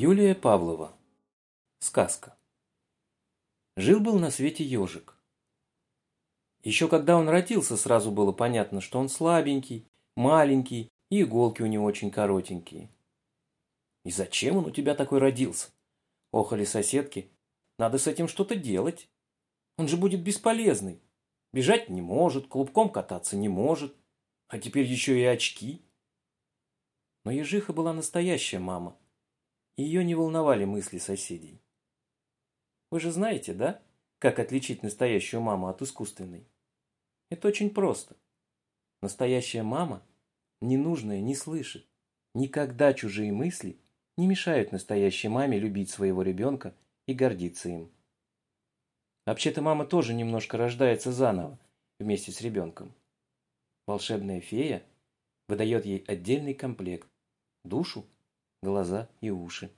Юлия Павлова. Сказка. Жил-был на свете ежик. Еще когда он родился, сразу было понятно, что он слабенький, маленький, и иголки у него очень коротенькие. «И зачем он у тебя такой родился?» – охали соседки. «Надо с этим что-то делать. Он же будет бесполезный. Бежать не может, клубком кататься не может, а теперь еще и очки». Но ежиха была настоящая мама. И ее не волновали мысли соседей. Вы же знаете, да, как отличить настоящую маму от искусственной? Это очень просто. Настоящая мама ненужное не слышит. Никогда чужие мысли не мешают настоящей маме любить своего ребенка и гордиться им. Вообще-то мама тоже немножко рождается заново вместе с ребенком. Волшебная фея выдает ей отдельный комплект – душу, глаза и уши.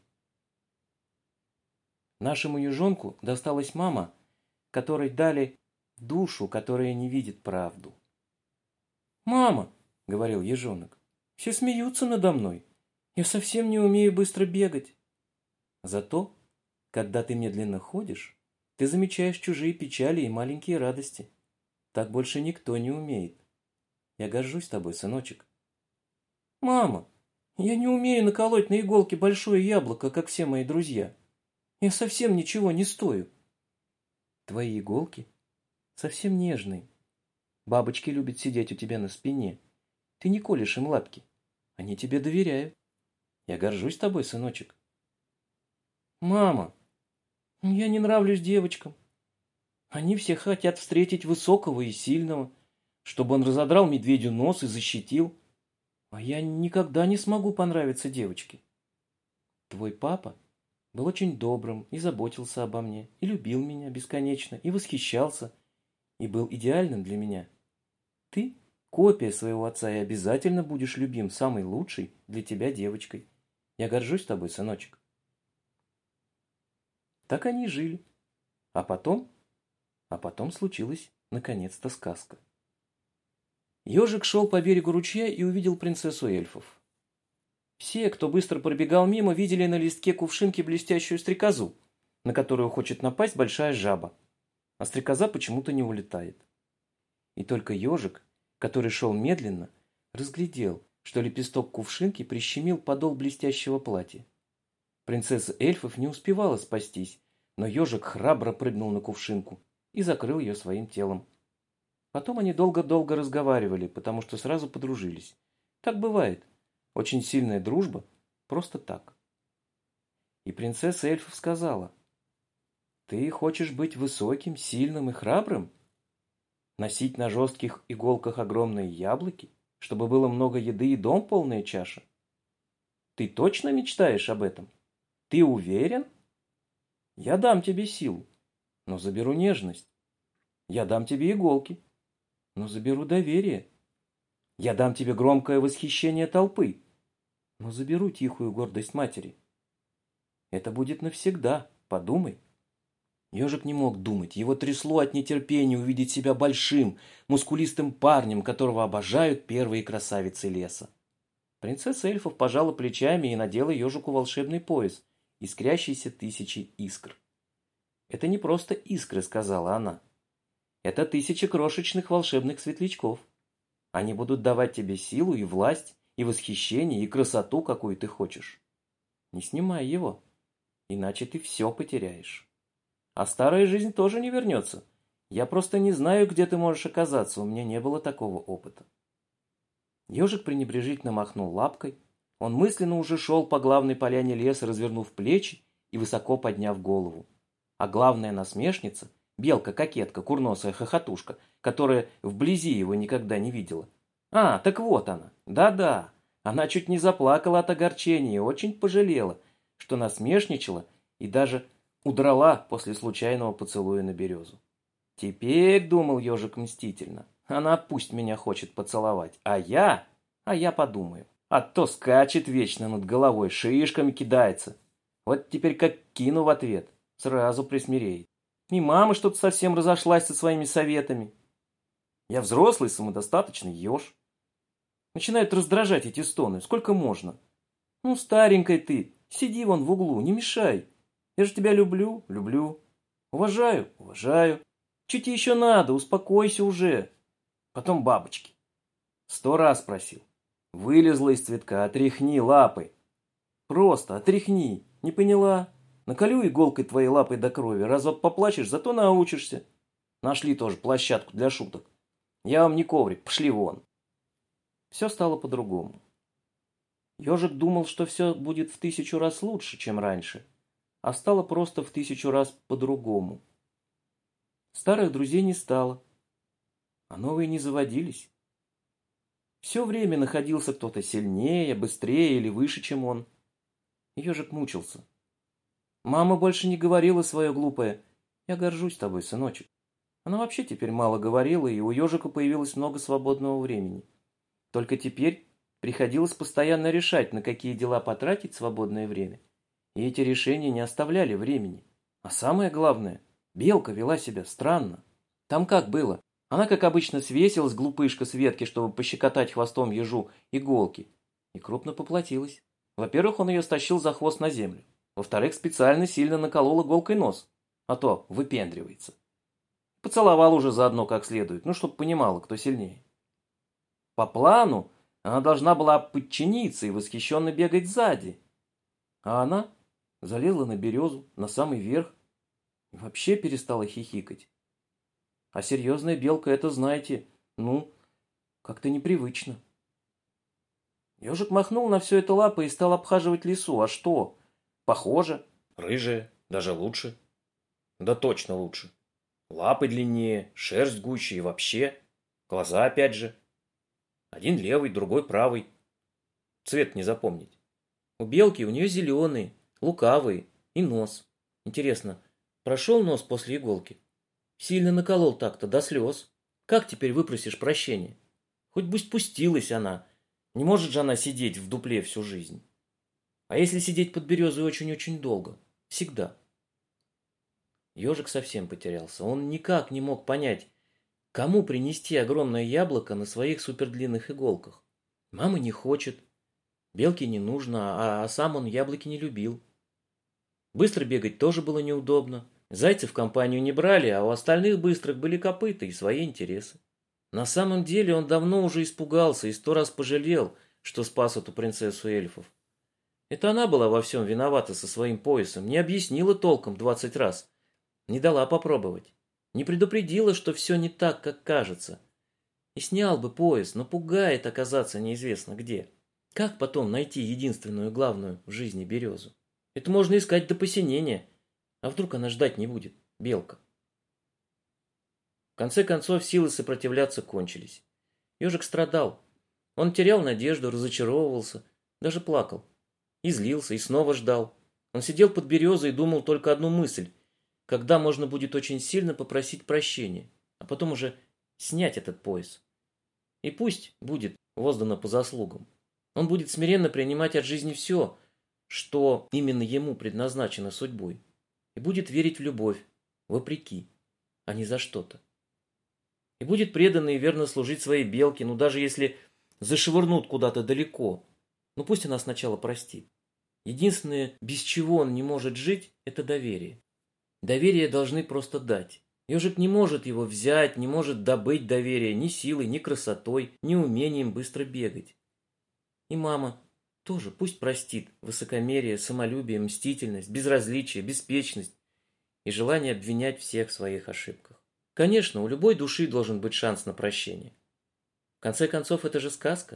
Нашему ежонку досталась мама, которой дали душу, которая не видит правду. «Мама!» – говорил ежонок. «Все смеются надо мной. Я совсем не умею быстро бегать. Зато, когда ты медленно ходишь, ты замечаешь чужие печали и маленькие радости. Так больше никто не умеет. Я горжусь тобой, сыночек». «Мама, я не умею наколоть на иголке большое яблоко, как все мои друзья. Я совсем ничего не стою». «Твои иголки совсем нежные. Бабочки любят сидеть у тебя на спине. Ты не колешь им лапки. Они тебе доверяют. Я горжусь тобой, сыночек». «Мама, я не нравлюсь девочкам. Они все хотят встретить высокого и сильного, чтобы он разодрал медведю нос и защитил. А я никогда не смогу понравиться девочке. Твой папа был очень добрым и заботился обо мне, и любил меня бесконечно, и восхищался, и был идеальным для меня. Ты копия своего отца и обязательно будешь любим самой лучшей для тебя девочкой. Я горжусь тобой, сыночек». Так они и жили. А потом случилась наконец-то сказка. Ежик шел по берегу ручья и увидел принцессу эльфов. Все, кто быстро пробегал мимо, видели на листке кувшинки блестящую стрекозу, на которую хочет напасть большая жаба, а стрекоза почему-то не улетает. И только ежик, который шел медленно, разглядел, что лепесток кувшинки прищемил подол блестящего платья. Принцесса эльфов не успевала спастись, но ежик храбро прыгнул на кувшинку и закрыл ее своим телом. Потом они долго-долго разговаривали, потому что сразу подружились. Так бывает. Очень сильная дружба просто так. И принцесса эльфов сказала: «Ты хочешь быть высоким, сильным и храбрым? Носить на жестких иголках огромные яблоки, чтобы было много еды и дом полная чаша? Ты точно мечтаешь об этом? Ты уверен? Я дам тебе силу, но заберу нежность. Я дам тебе иголки, но заберу доверие. Я дам тебе громкое восхищение толпы, но заберу тихую гордость матери. Это будет навсегда, подумай». Ежик не мог думать, его трясло от нетерпения увидеть себя большим, мускулистым парнем, которого обожают первые красавицы леса. Принцесса эльфов пожала плечами и надела ежику волшебный пояс, искрящийся тысячей искр. «Это не просто искры», — сказала она. «Это 1000 крошечных волшебных светлячков. Они будут давать тебе силу и власть, и восхищение, и красоту, какую ты хочешь. Не снимай его, иначе ты все потеряешь. А старая жизнь тоже не вернется. Я просто не знаю, где ты можешь оказаться, у меня не было такого опыта». Ежик пренебрежительно махнул лапкой. Он мысленно уже шел по главной поляне леса, развернув плечи и высоко подняв голову. А главная насмешница, белка-кокетка, курносая хохотушка, которая вблизи его никогда не видела. А, так вот она. Да-да. Она чуть не заплакала от огорчения и очень пожалела, что насмешничала и даже удрала после случайного поцелуя на березу. «Теперь, — думал ежик мстительно, — она пусть меня хочет поцеловать, а я подумаю. А то скачет вечно над головой, шишками кидается. Вот теперь как кину в ответ, сразу присмиреет. И мама что-то совсем разошлась со своими советами. Я взрослый, самодостаточный еж. Начинают раздражать эти стоны. Сколько можно? Ну, старенькая ты, Сиди вон в углу, не мешай. Я же тебя люблю, люблю. Уважаю, уважаю. Че тебе еще надо? Успокойся уже. Потом бабочки. 100 раз просил. Вылезла из цветка, отряхни лапы. Просто отряхни. Не поняла? Наколю иголкой твоей лапой до крови. Разок поплачешь, зато научишься. Нашли тоже площадку для шуток. Я вам не коврик, пошли вон. Все стало по-другому. Ежик думал, что все будет в 1000 раз лучше, чем раньше, а стало просто в 1000 раз по-другому. Старых друзей не стало, а новые не заводились. Все время находился кто-то сильнее, быстрее или выше, чем он. Ежик мучился. Мама больше не говорила свое глупое: «Я горжусь тобой, сыночек». Она вообще теперь мало говорила, и у ежика появилось много свободного времени. Только теперь приходилось постоянно решать, на какие дела потратить свободное время. И эти решения не оставляли времени. А самое главное, белка вела себя странно. Там как было? Она, как обычно, свесилась, глупышка, с ветки, чтобы пощекотать хвостом ежу иголки, и крупно поплатилась. Во-первых, он ее стащил за хвост на землю. Во-вторых, специально сильно наколол иголкой нос, а то выпендривается. Поцеловал уже заодно как следует, чтоб понимала, кто сильнее. По плану она должна была подчиниться и восхищенно бегать сзади. А она залезла на березу, на самый верх, и вообще перестала хихикать. А серьезная белка, это, знаете, как-то непривычно. Ежик махнул на все это лапой и стал обхаживать лису. А что? Похоже. Рыжая, даже лучше. Да точно лучше. Лапы длиннее, шерсть гуще и вообще. Глаза опять же. Один левый, другой правый. Цвет не запомнить. У белки у нее зеленые, лукавые и нос. Интересно, прошел нос после иголки? Сильно наколол так-то, до слез. Как теперь выпросишь прощения? Хоть бы спустилась она. Не может же она сидеть в дупле всю жизнь. А если сидеть под березой очень-очень долго? Всегда. Ежик совсем потерялся. Он никак не мог понять, кому принести огромное яблоко на своих супердлинных иголках. Мама не хочет, белке не нужно, а сам он яблоки не любил. Быстро бегать тоже было неудобно. Зайцев в компанию не брали, а у остальных быстрых были копыта и свои интересы. На самом деле он давно уже испугался и 100 раз пожалел, что спас эту принцессу эльфов. Это она была во всем виновата со своим поясом, не объяснила толком 20 раз, не дала попробовать, не предупредила, что все не так, как кажется. И снял бы пояс, но пугает оказаться неизвестно где. Как потом найти единственную главную в жизни березу? Это можно искать до посинения. А вдруг она ждать не будет, белка? В конце концов, силы сопротивляться кончились. Ежик страдал. Он терял надежду, разочаровывался, даже плакал. И злился, и снова ждал. Он сидел под березой и думал только одну мысль: когда можно будет очень сильно попросить прощения, а потом уже снять этот пояс. И пусть будет воздано по заслугам. Он будет смиренно принимать от жизни все, что именно ему предназначено судьбой. И будет верить в любовь, вопреки, а не за что-то. И будет преданно и верно служить своей белке, даже если зашвырнут куда-то далеко. Пусть она сначала простит. Единственное, без чего он не может жить, это доверие. Доверие должны просто дать. Ежик не может его взять, не может добыть доверие ни силой, ни красотой, ни умением быстро бегать. И мама тоже пусть простит высокомерие, самолюбие, мстительность, безразличие, беспечность и желание обвинять всех в своих ошибках. Конечно, у любой души должен быть шанс на прощение. В конце концов, это же сказка.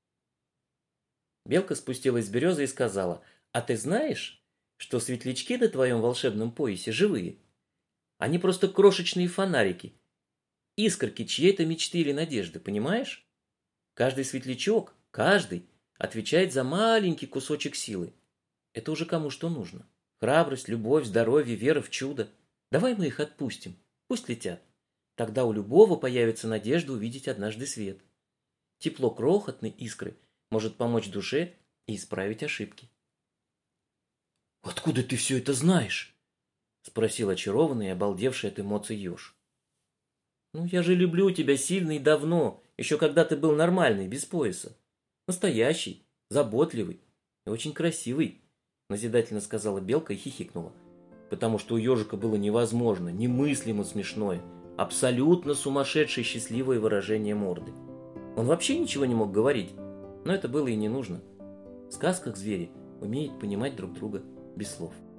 Белка спустилась с березы и сказала: «А ты знаешь, что светлячки на твоем волшебном поясе живые? Они просто крошечные фонарики, искорки чьей-то мечты или надежды, понимаешь? Каждый светлячок, каждый, отвечает за маленький кусочек силы. Это уже кому что нужно. Храбрость, любовь, здоровье, вера в чудо. Давай мы их отпустим, пусть летят. Тогда у любого появится надежда увидеть однажды свет. Тепло крохотной искры может помочь душе и исправить ошибки». «Откуда ты все это знаешь?» — спросил очарованный и обалдевший от эмоций еж. «Я же люблю тебя сильно и давно, еще когда ты был нормальный, без пояса. Настоящий, заботливый и очень красивый. назидательно сказала Белка и хихикнула, потому что у ежика было невозможно, немыслимо смешное, абсолютно сумасшедшее счастливое выражение морды. Он вообще ничего не мог говорить, но это было и не нужно. В сказках звери умеют понимать друг друга без слов.